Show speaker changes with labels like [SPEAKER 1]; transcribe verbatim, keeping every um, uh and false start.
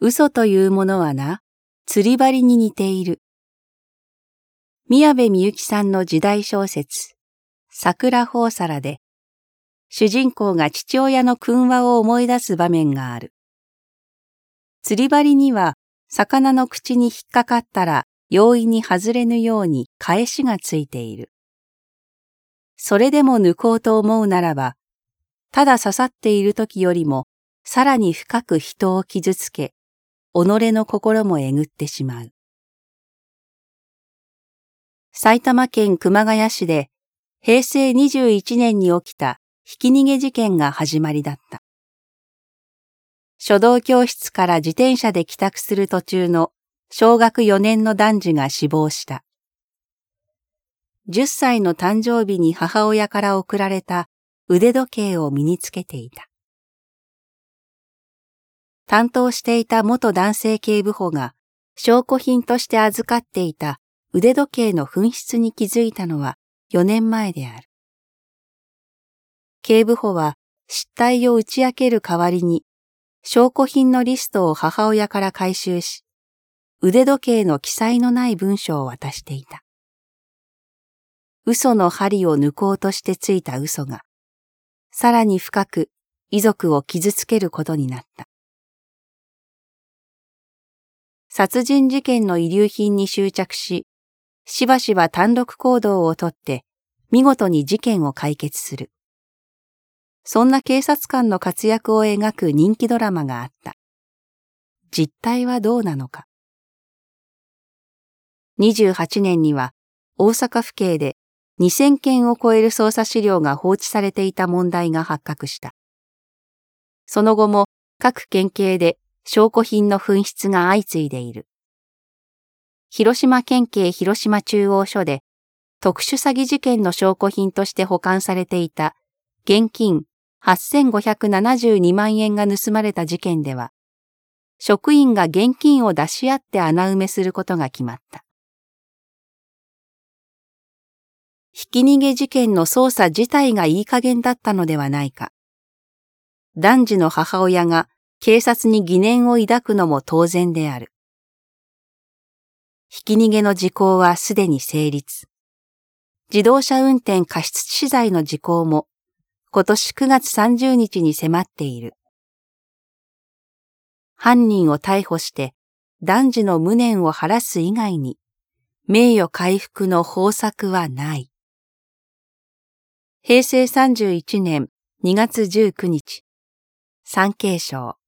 [SPEAKER 1] 嘘というものはな、釣り針に似ている。宮部みゆきさんの時代小説、桜放皿で、主人公が父親の訓話を思い出す場面がある。釣り針には、魚の口に引っかかったら容易に外れぬように返しがついている。それでも抜こうと思うならば、ただ刺さっている時よりもさらに深く人を傷つけ、己の心もえぐってしまう。埼玉県熊谷市で平成にじゅういちねんに起きたひき逃げ事件が始まりだった。書道教室から自転車で帰宅する途中の小学よねんの男児が死亡した。じゅっさいの誕生日に母親から贈られた腕時計を身につけていた。担当していた元男性警部補が証拠品として預かっていた腕時計の紛失に気づいたのはよねんまえである。警部補は失態を打ち明ける代わりに証拠品のリストを母親から回収し、腕時計の記載のない文書を渡していた。嘘の針を抜こうとしてついた嘘が、さらに深く遺族を傷つけることになった。殺人事件の遺留品に執着し、しばしば単独行動をとって見事に事件を解決する。そんな警察官の活躍を描く人気ドラマがあった。実態はどうなのか。にじゅうはちねんには大阪府警でにせんけんを超える捜査資料が放置されていた問題が発覚した。その後も各県警で証拠品の紛失が相次いでいる。広島県警広島中央署で特殊詐欺事件の証拠品として保管されていた現金はっせんごひゃくななじゅうにまんえんが盗まれた事件では、職員が現金を出し合って穴埋めすることが決まった。ひき逃げ事件の捜査自体がいい加減だったのではないか。男児の母親が警察に疑念を抱くのも当然である。ひき逃げの時効はすでに成立。自動車運転過失致死罪の時効も今年くがつさんじゅうにちに迫っている。犯人を逮捕して男児の無念を晴らす以外に名誉回復の方策はない。へいせいさんじゅういちねんにがつじゅうくにち、産経省。